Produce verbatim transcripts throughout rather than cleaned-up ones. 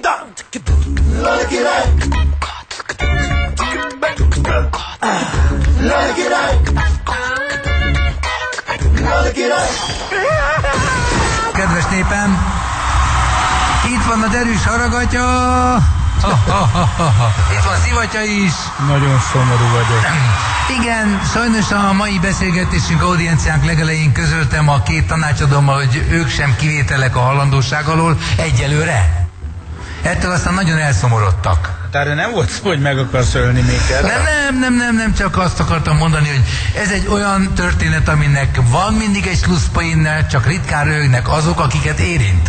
dum. Lala király. Lala király. Lala király. Kedves népem, itt van a derűs haragatya. Ha, ha, ha, ha, ha. Itt van Szivatya is. Nagyon szomorú vagyok. Igen, sajnos a mai beszélgetésünk audienciánk legelején közöltem a két tanácsadommal, hogy ők sem kivételek a halandóság alól egyelőre. Ettől aztán nagyon elszomorodtak. Hát erre nem volt szó, hogy meg akarsz ölni minket. Nem, nem, nem, nem, nem, csak azt akartam mondani, hogy ez egy olyan történet, aminek van mindig egy slusszpoinnel, csak ritkán röhögnek azok, akiket érint.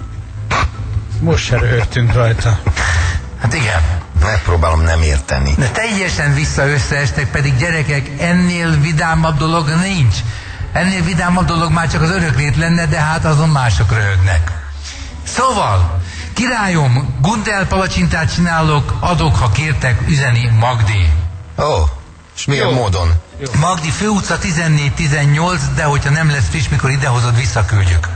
Most se röhögtünk rajta. Hát igen. Megpróbálom nem érteni. De teljesen vissza-összeestek, pedig gyerekek, ennél vidámabb dolog nincs. Ennél vidámabb dolog már csak az öröklét lenne, de hát azon mások röhögnek. Szóval, királyom, Gundel palacsintát csinálok, adok, ha kértek, üzeni Magdi. Ó, oh, és milyen Jó. módon? Jó. Magdi főutca tizennégy tizennyolc, de hogyha nem lesz friss, mikor idehozod, visszaküldjük.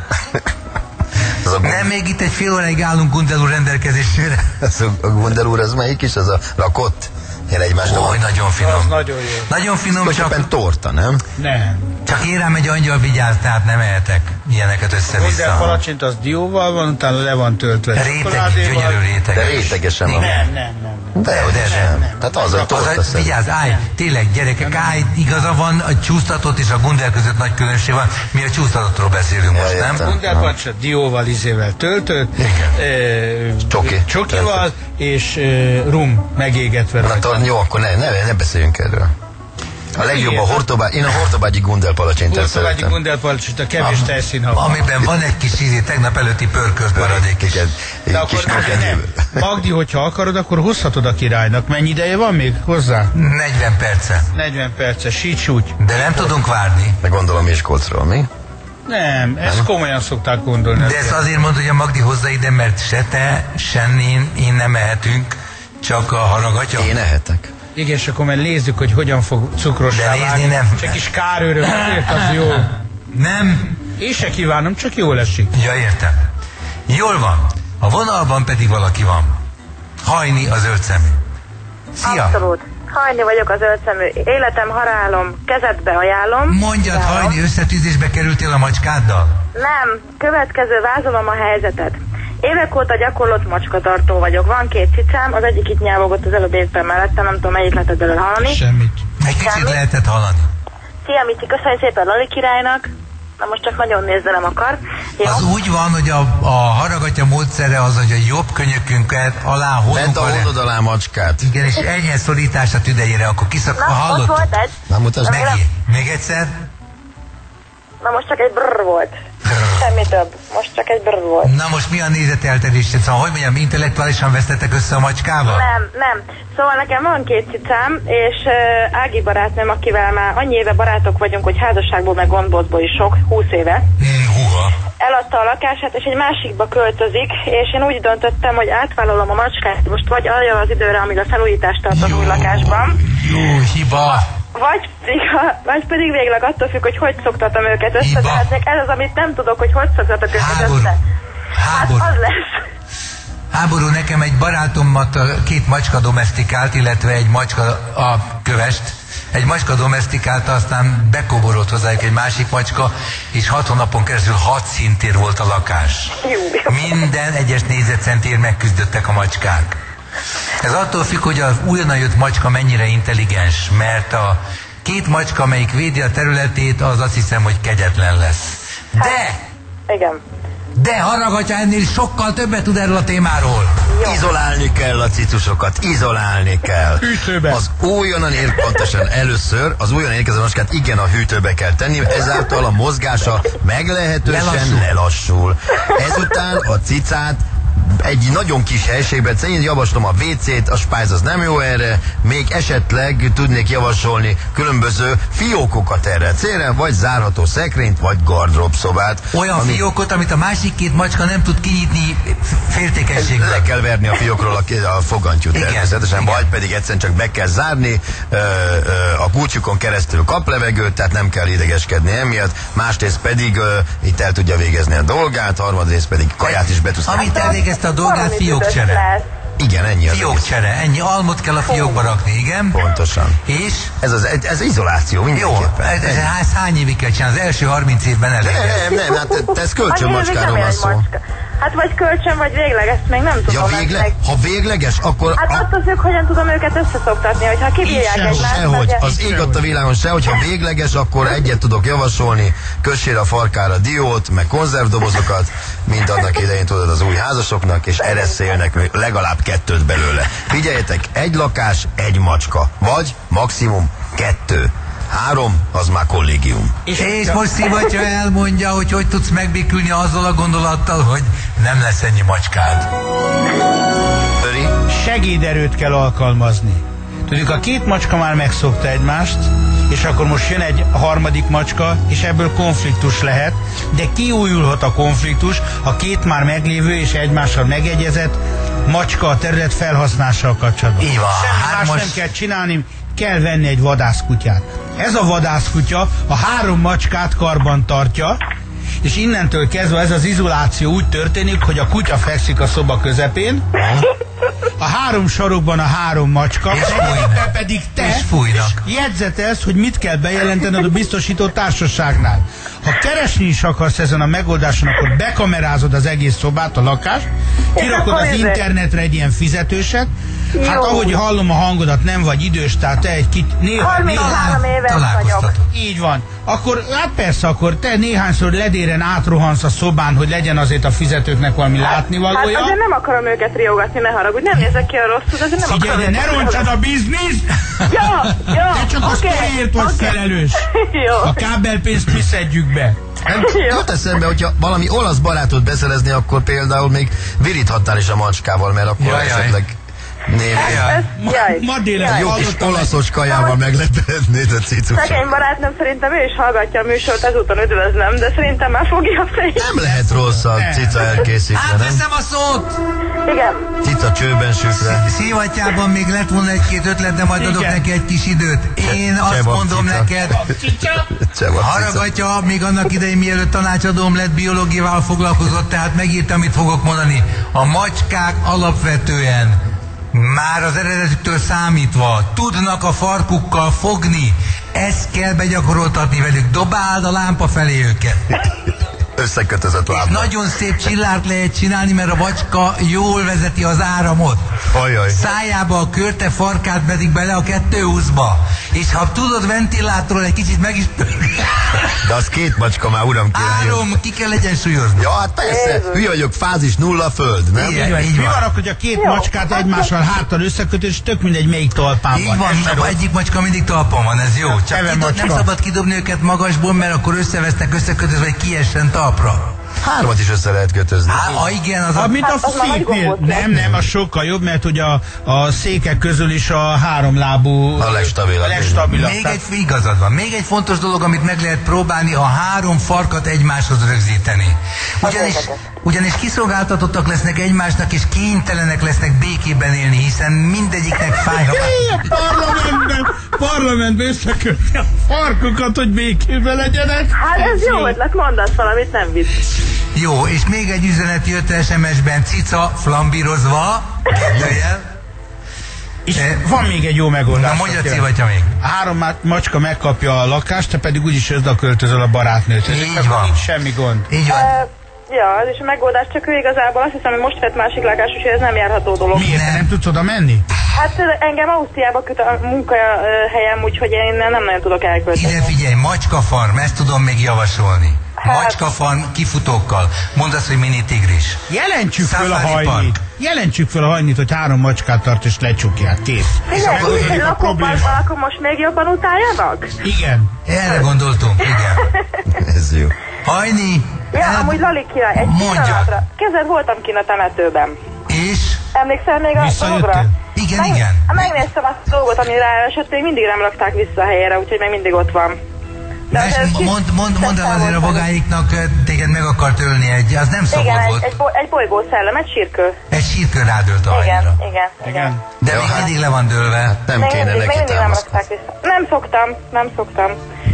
A nem, még itt egy fél óráig állunk Gundel úr rendelkezésére. Ez a Gundel úr, az melyik is? Az a lakott? Ilyen egymásra van. Ó, nagyon finom. Az nagyon jó. Nagyon finom, csak... Csak torta, nem? Nem. Csak én rám egy angyal vigyáz, tehát nem ehetek ilyeneket össze-vissza. Gundel palacsint az dióval van, utána le van töltve. Réteg, gyönyörű réteg. De rétegesen van. Nem, nem, nem. De, de, de, de nem. nem. Tehát az a torta szerint. Vigyázz, állj, tényleg, gyerekek, állj, igaza van, a csúsztatott és a Gundel között nagy különbség van. Mi a csúsztatottról beszélünk most, ja, nem? Gundel palacsint dióval, izével töltött, e, Csoki. csokival, és e, rum megégetve. Na, jó, akkor ne, ne, ne beszéljünk erről. A legjobb a hortobágy, én a hortobágyi Gundel palacsintát szeretem. Hortobágyi Gundel palacsint, a kevés tejszínhav. Amiben van egy kis ízé, tegnap előtti pörkölt maradék is. De akkor nem. Magdi, hogyha akarod, akkor hozhatod a királynak. Mennyi ideje van még hozzá? negyven perce. negyven perce, sítsúgy. De nem tudunk várni. De gondolom Miskolcról, mi? Nem, ezt nem? Komolyan szokták gondolni. De ezt azért mondod, hogy a Magdi hozza ide, mert se te, se én, én nem ehetünk, csak a haragatya. Én ehetek. Igen, és akkor már nézzük, hogy hogyan fog cukrossá vágni. Nem. Csak is kárőröm, azért az jó. Nem. Én se kívánom, csak jól esik. Ja, értem. Jól van. A vonalban pedig valaki van. Hajni az zöldszemű. Szia. Abszolút. Hajni vagyok az zöldszemű. Életem, halálom, kezedbe ajánlom. Mondjad, ajánlom. Hajni, összetűzésbe kerültél a macskáddal? Nem. Következő, vázolom a helyzetet. Évek óta gyakorlott macskatartó vagyok. Van két cicám, az egyik itt nyávogott az előbb éppen mellettem, nem tudom, melyik lehetett belőle hallani. Semmit. Egy kicsit Semmit. lehetett hallani. Szia, Mici, köszönjük szépen Lali királynak. Na most csak nagyon nézze, nem akar. Jó? Az úgy van, hogy a, a haragatya módszere az, hogy a jobb könyökünket alá hozunk. Bent a hondod alá macskát. Igen, és enyhe szorítás a tüdejére, akkor kiszak... Na, hallott? ott volt egy. Na, mutasd meg. Még, még egyszer. Na most csak egy brrr volt. Semmi több. Most csak egy brrr volt. Na most mi a nézetelterésed? Szóval, hogy mondjam, intellektuálisan vesztettek össze a macskával? Nem, nem. Szóval nekem van két cicám, és uh, Ági barátnőm, akivel már annyi éve barátok vagyunk, hogy házasságból meg gondbózból is sok, húsz éve. Mm, húha. Eladta a lakását, és egy másikba költözik, és én úgy döntöttem, hogy átvállalom a macskát, most vagy arra az időre, amíg a felújítást tart az új lakásban. Jó, hiba. Vagy pedig, vagy pedig végleg attól függ, hogy hogy szoktatom őket össze, de hát ez az, amit nem tudok, hogy hogy szoktatok őket Háború. össze. Háború. Hát az lesz. Háború, nekem egy barátomat két macska domesztikált, illetve egy macska a kövest. Egy macska domesztikálta, aztán bekoborodt hozzájuk egy másik macska, és hat hónapon keresztül hat szintér volt a lakás. Jó. Minden egyes négyzetcentért megküzdöttek a macskák. Ez attól függ, hogy az újonnan jött macska mennyire intelligens, mert a két macska, amelyik védi a területét, az azt hiszem, hogy kegyetlen lesz. De! Igen. De haragatja, ennél sokkal többet tud erről a témáról. Jó. Izolálni kell a cicusokat, izolálni kell. Hűtőbe. Az újonnan ér, pontosan először, az újonnan érkező macskát igen a hűtőbe kell tenni, ezáltal a mozgása meglehetősen lelassul. lelassul. Ezután a cicát egy nagyon kis helységben, én javaslom a vécét, a spájz az nem jó erre, még esetleg tudnék javasolni különböző fiókokat erre a célra, vagy zárható szekrényt, vagy gardróbszobát. Olyan ami... fiókot, amit a másik két macska nem tud kinyitni féltékességgel. Le kell verni a fiókról a, a fogantyút természetesen, vagy pedig egyszerűen csak be kell zárni, ö, ö, a kulcsukon keresztül kap levegőt, tehát nem kell idegeskedni emiatt, másrészt pedig ö, itt el tudja végezni a dolgát, harmadrészt pedig kaját is be tudsz. Amit elvégezni elkezdte a dolgát, valami fiókcsere. büdös lesz. Igen, ennyi az egész. Fiókcsere, ennyi almot kell a fiókba rakni, igen. Pontosan. És? Ez az ez izoláció Jó, mindenképpen. ez, ez hány, hány évig kell csinálni? Az első harminc évben elég. Nem, nem, nem, hát te- ez kölcsönmacskáról van szó. Hát vagy kölcsön, vagy végleg, ezt még nem tudom. Ja, ezt végleg? meg- Ha végleges, akkor... Hát a- attól függ, hogyan tudom őket összeszoktatni, hogyha kibírják Így egymást. Sehogy, vagy- az ég adta világon se, hogyha végleges, akkor egyet tudok javasolni, kössél a farkára diót, meg konzervdobozokat, mint annak idején tudod az új házasoknak, és ereszélnek még legalább kettőt belőle. Figyeljetek, egy lakás, egy macska, vagy maximum kettő. Három, az már kollégium. És, és most Szivatya elmondja, hogy hogy tudsz megbékülni azzal a gondolattal, hogy nem lesz ennyi macskád. Öri? Segéderőt kell alkalmazni. Tudjuk, a két macska már megszokta egymást, és akkor most jön egy harmadik macska, és ebből konfliktus lehet, de kiújulhat a konfliktus, a két már meglévő és egymással megegyezett macska a terület felhasználással kapcsolatban. Így van, Semmi hát más most- nem kell csinálni, kell venni egy vadászkutyát. Ez a vadászkutya a három macskát karban tartja, és innentől kezdve ez az izoláció úgy történik, hogy a kutya fekszik a szoba közepén, a három sarokban a három macska, És egyébben fújnak. pedig te, És fújnak. és jegyzetelsz, hogy mit kell bejelentened a biztosító társaságnál. Ha keresni is akarsz ezen a megoldáson, akkor bekamerázod az egész szobát, a lakást, kirakod akkor az ez- internetre egy ilyen fizetőset, hát Jó. ahogy hallom a hangodat, nem vagy idős, tehát te egy kit... Néha, néha, harminchárom éves találkoztatok. vagyok. így van. Akkor, hát persze, akkor te néhányszor ledéren átrohansz a szobán, hogy legyen azért a fizetőknek valami Hát látnivalója. azért nem akarom őket riogatni, ne haragudj, nem nézek ki a rosszul, azért nem Figyelj, akarom de ne őket roncsad a riogatni. bizniszt! Ja, ja, Te csak a oké, sztoriért vagy oké. felelős. Jó. A kábelpénzt mi szedjük be. Jó. Jut eszembe, hogyha valami olasz barátot beszerezni, akkor például még viríthattál is a macskával, mert akkor Jaj, jaj. esetleg némi Ez, jaj. Ma délelőtt jó kis hallottam, olaszos kajával meglepednéd a cicucsot. Szegény barátnőm, szerintem ő is hallgatja a műsort, ezúton üdvözlöm, de szerintem már fogja a fejét. Nem lehet rossz a cica elkészítve, nem? Átveszem a szót! Igen. Cica csőben sütve. Szivatyában még lett volna egy-két ötlet, de majd adok Igen. neki egy kis időt. Én azt Csebab mondom cica. neked, Cseva cica. haragatja, még annak idején mielőtt tanácsadóm lett, biológiával foglalkozott, tehát megírta, amit fogok mondani. A macskák alapvetően már az eredetüktől számítva tudnak a farkukkal fogni. Ezt kell begyakoroltatni velük. Dobáld a lámpa felé őket. Összekötözött lábban. Nagyon szép csillárt lehet csinálni, mert a macska jól vezeti az áramot. Ajaj. Szájába a körte, farkát pedig bele a kettőhúszba. És ha tudod ventilátorral egy kicsit meg is De az két macska már, uram királyom. áram, ki kell egyensúlyozni. Ja, hát persze, hülye vagyok, fázis nulla föld, nem? Igen. Így van. Így Mi van. van akkor, hogy a két macskát egymással háttal összekötő, és tök mindegy melyik talpán Így van. van, Ez se a rossz. egyik macska mindig talpon van, ez jó. Csak Eve kidob, nem macska. szabad kidobni őket magasból, mert akkor összevesznek, összekötözve, hogy kiessen talpra. Hármat is össze lehet kötözni. Há, ha igen, az a... Ah, mint a Hát, az már nagy széknél. gombóc Nem, nem, az sokkal jobb, mert hogy a, a székek közül is a háromlábú A legstabilabb. a legstabilabb. Még Tehát egy igazad van. Még egy fontos dolog, amit meg lehet próbálni, a három farkat egymáshoz rögzíteni. Ugyanis, ugyanis kiszolgáltatottak lesznek egymásnak, és kénytelenek lesznek békében élni, hiszen mindegyiknek fáj. ha- a parlamentben, parlamentben összekötni a farkukat, hogy békében legyenek. Hát ez jó ötlet, mondasz valamit, nem vicc. Jó, és még egy üzenet jött es em es-ben, cica flambírozva, kérdőjel. És Eh, van még egy jó megoldás. Na mondja, Szivatya még. A három má- macska megkapja a lakást, te pedig úgyis oda költözöl a barátnőt. Így Ezeknek van. nincs semmi gond. Így van. Uh, ja, ez is a megoldás, csak ő igazából azt hiszem, hogy most vett másik lakás, úgyhogy ez nem járható dolog. Miért? Te Nem. nem tudsz oda menni? Hát ö, engem Ausztriába köt a munkahelyem, úgyhogy én nem nagyon tudok elköltözni. Ide figyelj, macskafarm, ezt tudom még javasolni. Hát- Macskafarm kifutókkal. Mondd azt, hogy mini tigris. Jelentsük föl a Safari hajnit. Park. Jelentsük föl a hajnit, hogy három macskát tart és lecsukják. Kész. Igen, akkor egy a probléma. lakóparkban akkor most még jobban utáljának? Igen. Erre gondoltunk, igen. Ez jó. Hajni, Ja, el- amúgy Lali király, egy Mondja. pillanatra. Kezed voltam kint a temetőben. És? Emlékszel még a Visszajöttél? dologra? Igen, Meg- igen. Megnéztem azt a dolgot, ami ráesett, még mindig nem rakták vissza a helyére, úgyhogy még mindig ott van. De Mes, azért kis- mond, mond, mondd el szem azért a volt vagáiknak, eh, téged meg akart ölni egy, az nem benne. szabad Igen, egy, volt. egy, bo- egy bolygó szellem, egy sírkő. Egy sírkő rádölt a Igen, hajra. igen, igen. Igen. De Jó, még hát- mindig le van dőlve. Nem Még kéne mindig, még neki mindig nem támaszkodni. rakták vissza. Nem szoktam, nem szoktam.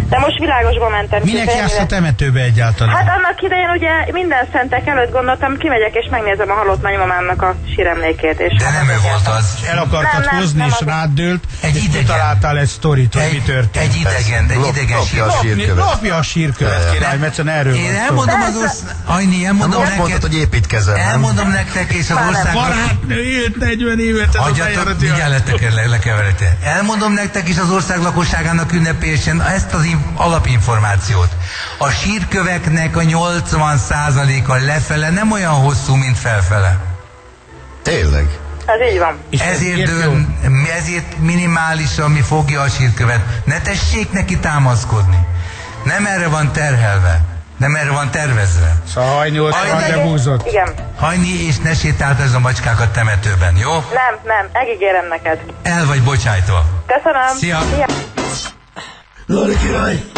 De most világosba mentem. Minek jársz a temetőbe egyáltalán? Hát annak idején ugye minden szentek előtt gondoltam, kimegyek és megnézem a halott nagymamámnak a síremlékét. És De nem ő volt az. El akartad Nem, nem, hozni, nem és az. rádőlt, Egy és idegen. találtál egy sztorit, hogy mi Egy, történt. egy idegen, egy Lop- idegen lopja a sír. sírkövet. Lopja a sírkövet, király, mert egyszerűen erről Én van szó. elmondom az orsz... Ajni, elmondom Most mondtad, neked. hogy építkezel, nem? Elmondom nektek, és az Már nem. ország... Barátnő élt negyven évet, ez a Hagyjatok, bejárati- mindjárt lettek le, lekeverete. Elmondom nektek is az ország lakosságának ünnepélyesen ezt az in- alapinformációt. A sírköveknek a nyolcvan százaléka lefele nem olyan hosszú, mint felfele. Tényleg? Ez így van. És Ezért, ezért jó. dől, ezért minimális, ami fogja a sírkövet. Ne tessék neki támaszkodni. Nem erre van terhelve. Nem erre van tervezve. Szóval hajnyolc van, Ajde. de húzott. Igen. Hajni és ne sétáld ez a macskákat temetőben, jó? Nem, nem, megígérem neked. El vagy bocsájtva. Köszönöm. Szia. Szia. Lali király!